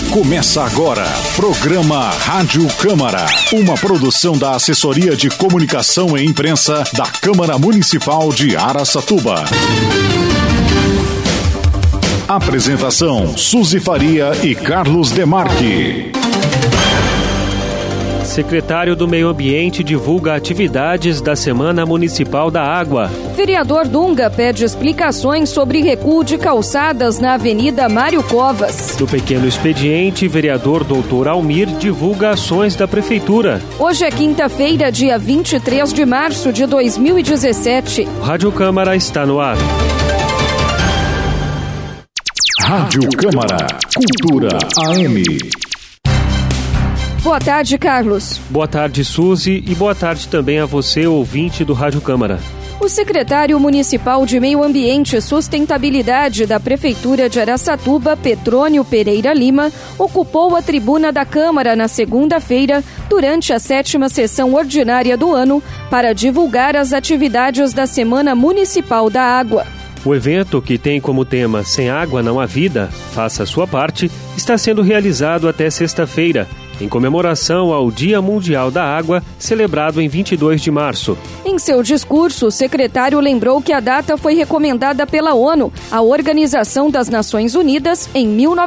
Começa agora, programa Rádio Câmara, uma produção da Assessoria de Comunicação e Imprensa da Câmara Municipal de Araçatuba. Apresentação, Suzy Faria e Carlos Demarque. Secretário do Meio Ambiente divulga atividades da Semana Municipal da Água. Vereador Dunga pede explicações sobre recuo de calçadas na Avenida Mário Covas. No Pequeno Expediente, vereador Dr. Almir divulga ações da Prefeitura. Hoje é quinta-feira, dia 23 de março de 2017. Rádio Câmara está no ar. Rádio Câmara, Cultura AM. Boa tarde, Carlos. Boa tarde, Suzy, e boa tarde também a você, ouvinte do Rádio Câmara. O secretário municipal de Meio Ambiente e Sustentabilidade da Prefeitura de Araçatuba, Petrônio Pereira Lima, ocupou a tribuna da Câmara na segunda-feira, durante a 7ª sessão ordinária do ano, para divulgar as atividades da Semana Municipal da Água. O evento, que tem como tema Sem Água Não Há Vida, faça a sua parte, está sendo realizado até sexta-feira, em comemoração ao Dia Mundial da Água, celebrado em 22 de março. Em seu discurso, o secretário lembrou que a data foi recomendada pela ONU, a Organização das Nações Unidas, em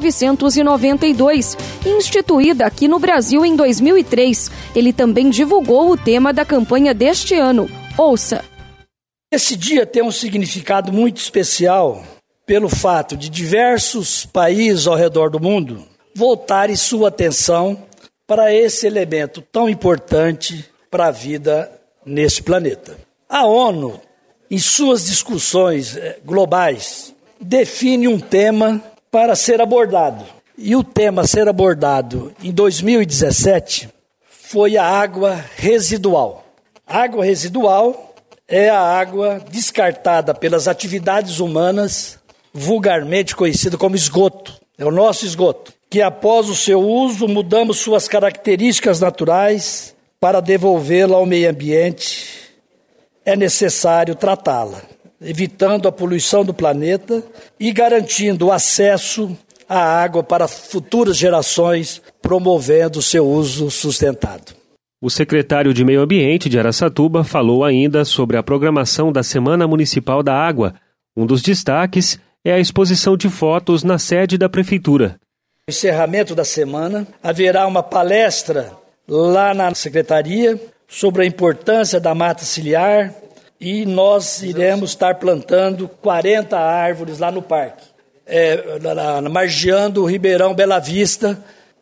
1992, e instituída aqui no Brasil em 2003. Ele também divulgou o tema da campanha deste ano. Ouça. Esse dia tem um significado muito especial pelo fato de diversos países ao redor do mundo voltarem sua atenção para esse elemento tão importante para a vida neste planeta. A ONU, em suas discussões globais, define um tema para ser abordado. E o tema a ser abordado em 2017 foi a água residual. A água residual é a água descartada pelas atividades humanas, vulgarmente conhecida como esgoto. É o nosso esgoto, que após o seu uso mudamos suas características naturais para devolvê-la ao meio ambiente. É necessário tratá-la, evitando a poluição do planeta e garantindo o acesso à água para futuras gerações, promovendo o seu uso sustentado. O secretário de Meio Ambiente de Araçatuba falou ainda sobre a programação da Semana Municipal da Água. Um dos destaques é a exposição de fotos na sede da Prefeitura. No encerramento da semana, haverá uma palestra lá na Secretaria sobre a importância da mata ciliar e nós iremos estar plantando 40 árvores lá no parque, margeando o Ribeirão Bela Vista,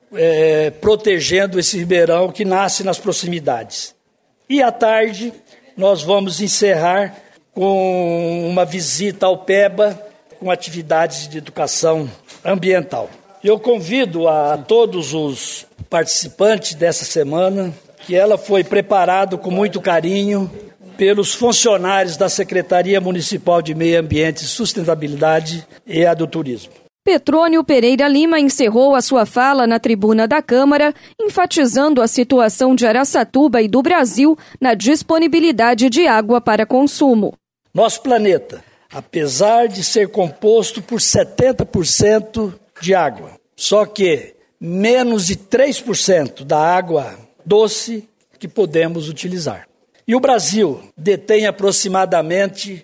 protegendo esse ribeirão que nasce nas proximidades. E à tarde nós vamos encerrar com uma visita ao PEBA, com atividades de educação ambiental. Eu convido a todos os participantes dessa semana, que ela foi preparada com muito carinho pelos funcionários da Secretaria Municipal de Meio Ambiente e Sustentabilidade e a do Turismo. Petrônio Pereira Lima encerrou a sua fala na tribuna da Câmara, enfatizando a situação de Araçatuba e do Brasil na disponibilidade de água para consumo. Nosso planeta, apesar de ser composto por 70% de água, só que menos de 3% da água doce que podemos utilizar. E o Brasil detém aproximadamente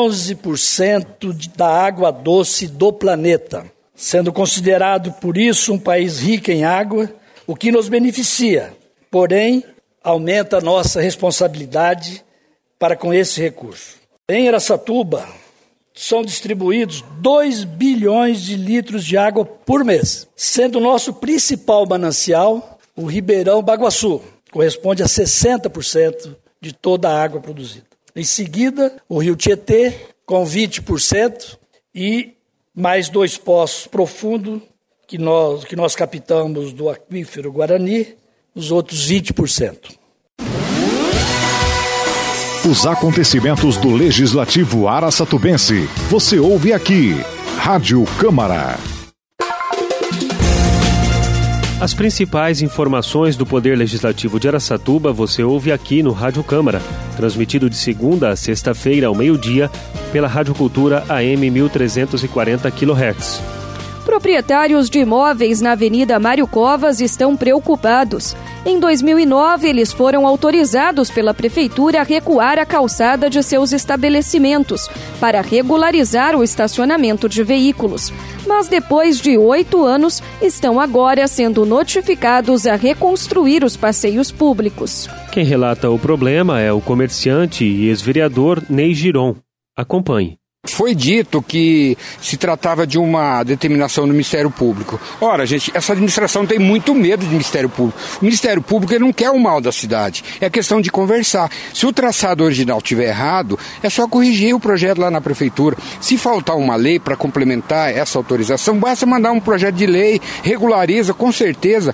11% da água doce do planeta, sendo considerado por isso um país rico em água, o que nos beneficia, porém aumenta a nossa responsabilidade para com esse recurso. Em Araçatuba, são distribuídos 2 bilhões de litros de água por mês, sendo o nosso principal manancial o Ribeirão Baguaçu, corresponde a 60% de toda a água produzida. Em seguida, o Rio Tietê, com 20%, e mais 2 poços profundos que nós captamos do aquífero Guarani, os outros 20%. Os acontecimentos do Legislativo Araçatubense. Você ouve aqui, Rádio Câmara. As principais informações do Poder Legislativo de Araçatuba você ouve aqui no Rádio Câmara, transmitido de segunda a sexta-feira ao meio-dia pela Rádio Cultura AM 1340 kHz. Proprietários de imóveis na Avenida Mário Covas estão preocupados. Em 2009, eles foram autorizados pela Prefeitura a recuar a calçada de seus estabelecimentos para regularizar o estacionamento de veículos. Mas depois de 8 anos, estão agora sendo notificados a reconstruir os passeios públicos. Quem relata o problema é o comerciante e ex-vereador Ney Giron. Acompanhe. Foi dito que se tratava de uma determinação do Ministério Público. Ora, gente, essa administração tem muito medo do Ministério Público. O Ministério Público ele não quer o mal da cidade. É questão de conversar. Se o traçado original estiver errado, é só corrigir o projeto lá na Prefeitura. Se faltar uma lei para complementar essa autorização, basta mandar um projeto de lei, regulariza, com certeza.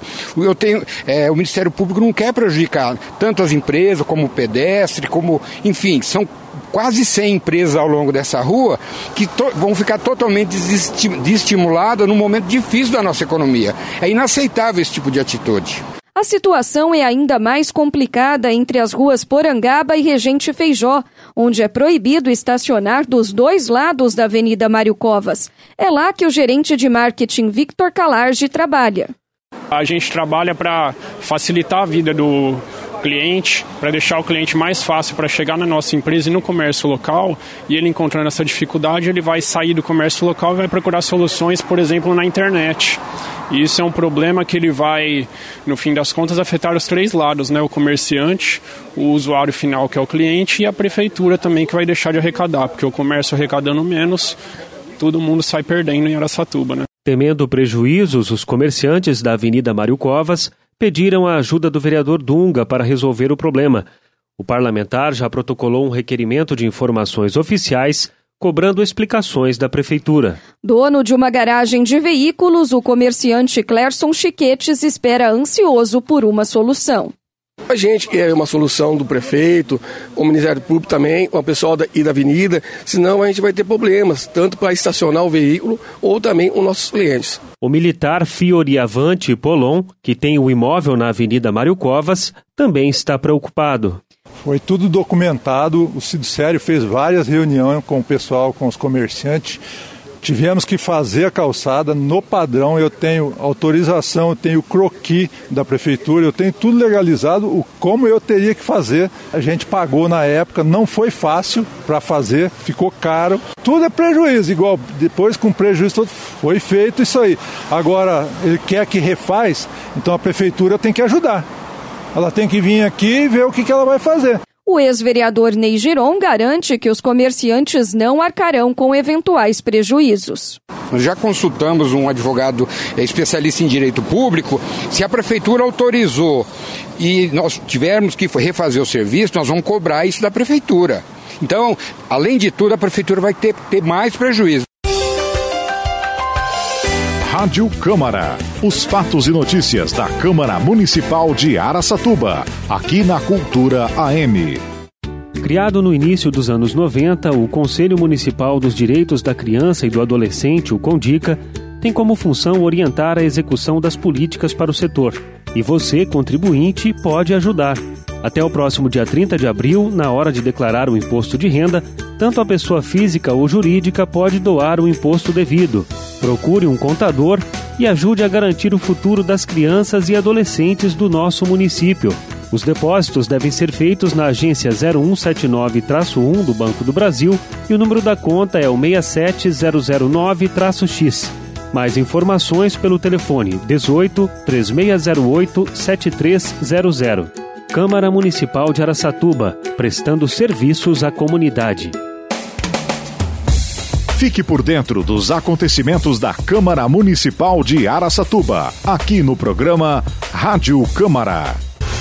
O Ministério Público não quer prejudicar tanto as empresas, como o pedestre, como, enfim, são quase 100 empresas ao longo dessa rua que vão ficar totalmente desestimuladas num momento difícil da nossa economia. É inaceitável esse tipo de atitude. A situação é ainda mais complicada entre as ruas Porangaba e Regente Feijó, onde é proibido estacionar dos 2 lados da Avenida Mário Covas. É lá que o gerente de marketing Victor Calarge trabalha. A gente trabalha para facilitar a vida do cliente, para deixar o cliente mais fácil para chegar na nossa empresa e no comércio local, e ele encontrando essa dificuldade, ele vai sair do comércio local e vai procurar soluções, por exemplo, na internet. E isso é um problema que ele vai, no fim das contas, afetar os 3 lados, né? O comerciante, o usuário final, que é o cliente, e a prefeitura também, que vai deixar de arrecadar, porque o comércio arrecadando menos, todo mundo sai perdendo em Araçatuba, né? Temendo prejuízos, os comerciantes da Avenida Mário Covas pediram a ajuda do vereador Dunga para resolver o problema. O parlamentar já protocolou um requerimento de informações oficiais, cobrando explicações da Prefeitura. Dono de uma garagem de veículos, o comerciante Clerson Chiquetes espera ansioso por uma solução. A gente quer uma solução do prefeito, o Ministério Público também, o pessoal da avenida, senão a gente vai ter problemas, tanto para estacionar o veículo ou também os nossos clientes. O militar Fioriavante Polon, que tem o imóvel na Avenida Mário Covas, também está preocupado. Foi tudo documentado, o Sidsério fez várias reuniões com o pessoal, com os comerciantes. Tivemos que fazer a calçada no padrão, eu tenho autorização, eu tenho croquis da prefeitura, eu tenho tudo legalizado, como eu teria que fazer. A gente pagou na época, não foi fácil para fazer, ficou caro. Tudo é prejuízo, igual depois com prejuízo todo foi feito isso aí. Agora, ele quer que refaz, então a prefeitura tem que ajudar. Ela tem que vir aqui e ver o que ela vai fazer. O ex-vereador Ney Giron garante que os comerciantes não arcarão com eventuais prejuízos. Nós já consultamos um advogado especialista em direito público. Se a prefeitura autorizou e nós tivermos que refazer o serviço, nós vamos cobrar isso da prefeitura. Então, além de tudo, a prefeitura vai ter mais prejuízo. Rádio Câmara. Os fatos e notícias da Câmara Municipal de Araçatuba. Aqui na Cultura AM. Criado no início dos anos 90, o Conselho Municipal dos Direitos da Criança e do Adolescente, o CONDICA, tem como função orientar a execução das políticas para o setor. E você, contribuinte, pode ajudar. Até o próximo dia 30 de abril, na hora de declarar o imposto de renda, tanto a pessoa física ou jurídica pode doar o imposto devido. Procure um contador e ajude a garantir o futuro das crianças e adolescentes do nosso município. Os depósitos devem ser feitos na agência 0179-1 do Banco do Brasil e o número da conta é o 67009-X. Mais informações pelo telefone 18 3608 7300. Câmara Municipal de Araçatuba, prestando serviços à comunidade. Fique por dentro dos acontecimentos da Câmara Municipal de Araçatuba, aqui no programa Rádio Câmara.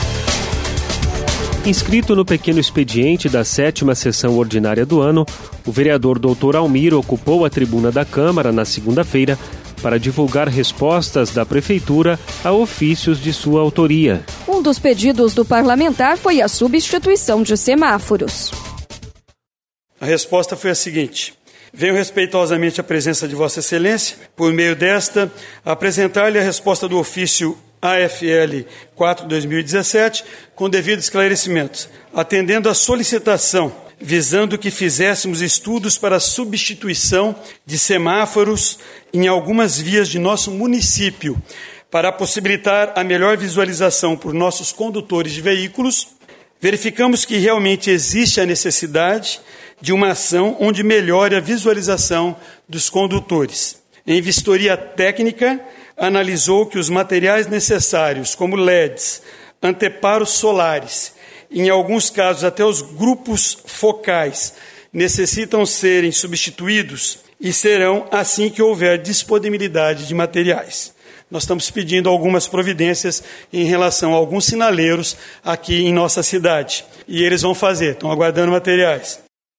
Inscrito no pequeno expediente da 7ª sessão ordinária do ano, o vereador Dr. Almir ocupou a tribuna da Câmara na segunda-feira para divulgar respostas da Prefeitura a ofícios de sua autoria. Um dos pedidos do parlamentar foi a substituição de semáforos. A resposta foi a seguinte: venho respeitosamente à presença de Vossa Excelência, por meio desta, apresentar-lhe a resposta do ofício AFL 4/2017, com devido esclarecimento, atendendo à solicitação visando que fizéssemos estudos para a substituição de semáforos em algumas vias de nosso município, para possibilitar a melhor visualização por nossos condutores de veículos. Verificamos que realmente existe a necessidade de uma ação onde melhore a visualização dos condutores. Em vistoria técnica, analisou que os materiais necessários, como LEDs, anteparos solares, em alguns casos até os grupos focais, necessitam serem substituídos e serão assim que houver disponibilidade de materiais. Nós estamos pedindo algumas providências em relação a alguns sinaleiros aqui em nossa cidade. E eles vão fazer, estão aguardando materiais.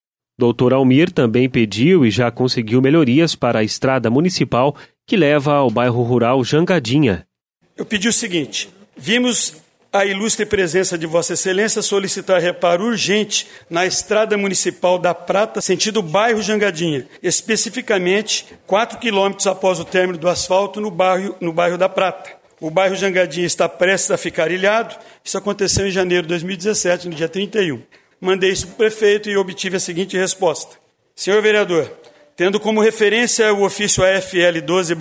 Dr. Almir também pediu e já conseguiu melhorias para a estrada municipal que leva ao bairro rural Jangadinha. Eu pedi o seguinte: vimos a ilustre presença de Vossa Excelência solicitar reparo urgente na estrada municipal da Prata, sentido bairro Jangadinha, especificamente 4 quilômetros após o término do asfalto no bairro da Prata. O bairro Jangadinha está prestes a ficar ilhado. Isso aconteceu em janeiro de 2017, no dia 31. Mandei isso para o prefeito e obtive a seguinte resposta: senhor vereador, tendo como referência o ofício AFL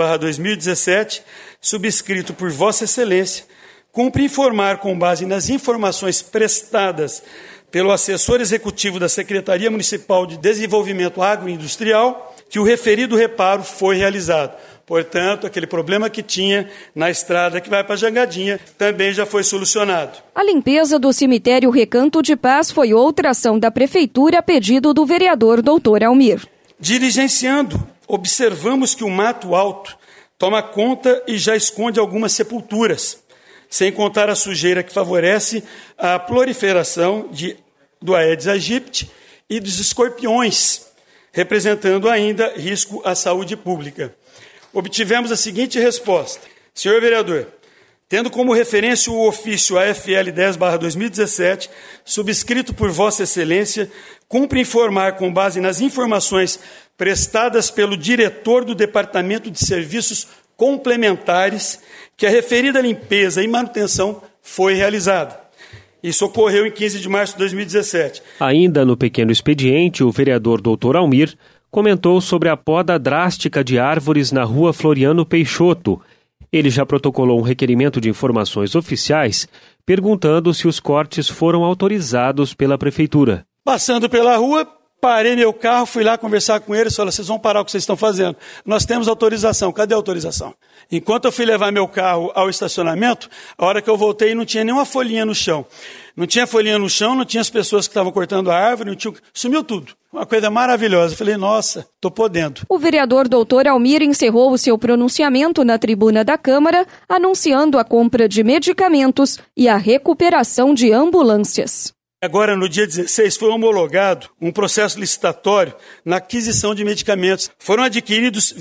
12/2017, subscrito por Vossa Excelência, cumpre informar, com base nas informações prestadas pelo assessor executivo da Secretaria Municipal de Desenvolvimento Agroindustrial, que o referido reparo foi realizado. Portanto, aquele problema que tinha na estrada que vai para Jangadinha também já foi solucionado. A limpeza do cemitério Recanto de Paz foi outra ação da Prefeitura a pedido do vereador Dr. Almir. Diligenciando, observamos que o mato alto toma conta e já esconde algumas sepulturas, sem contar a sujeira que favorece a proliferação do Aedes aegypti e dos escorpiões, representando ainda risco à saúde pública. Obtivemos a seguinte resposta: senhor vereador, tendo como referência o ofício AFL 10/2017, subscrito por Vossa Excelência, cumpre informar, com base nas informações prestadas pelo diretor do Departamento de Serviços Complementares, que a referida limpeza e manutenção foi realizada. Isso ocorreu em 15 de março de 2017. Ainda no pequeno expediente, o vereador Dr. Almir comentou sobre a poda drástica de árvores na rua Floriano Peixoto. Ele já protocolou um requerimento de informações oficiais, perguntando se os cortes foram autorizados pela Prefeitura. Passando pela rua, parei meu carro, fui lá conversar com eles, falei: vocês vão parar o que vocês estão fazendo. Nós temos autorização, cadê a autorização? Enquanto eu fui levar meu carro ao estacionamento, a hora que eu voltei não tinha nenhuma folhinha no chão. Não tinha folhinha no chão, não tinha as pessoas que estavam cortando a árvore, sumiu tudo. Uma coisa maravilhosa. Eu falei: nossa, estou podendo. O vereador Dr. Almir encerrou o seu pronunciamento na tribuna da Câmara, anunciando a compra de medicamentos e a recuperação de ambulâncias. Agora, no dia 16, foi homologado um processo licitatório na aquisição de medicamentos. Foram adquiridos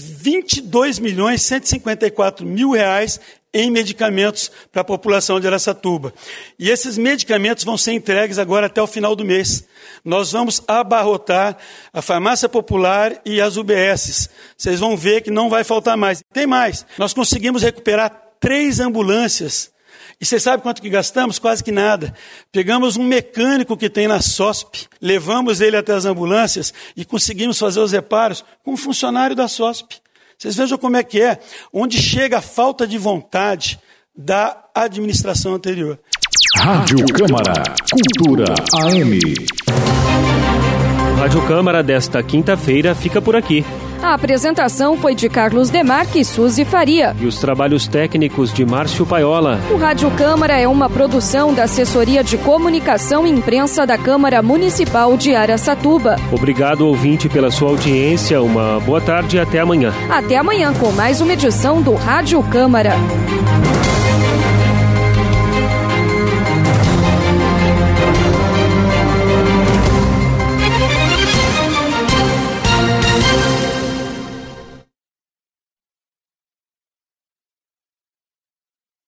R$22.154.000 em medicamentos para a população de Araçatuba. E esses medicamentos vão ser entregues agora até o final do mês. Nós vamos abarrotar a farmácia popular e as UBSs. Vocês vão ver que não vai faltar mais. Tem mais. Nós conseguimos recuperar 3 ambulâncias. E você sabe quanto que gastamos? Quase que nada. Pegamos um mecânico que tem na SOSP, levamos ele até as ambulâncias e conseguimos fazer os reparos com um funcionário da SOSP. Vocês vejam como é que é, onde chega a falta de vontade da administração anterior. Rádio Câmara, Cultura AM. O Rádio Câmara desta quinta-feira fica por aqui. A apresentação foi de Carlos Demarque e Suzy Faria. E os trabalhos técnicos de Márcio Paiola. O Rádio Câmara é uma produção da Assessoria de Comunicação e Imprensa da Câmara Municipal de Araçatuba. Obrigado, ouvinte, pela sua audiência. Uma boa tarde e até amanhã. Até amanhã com mais uma edição do Rádio Câmara.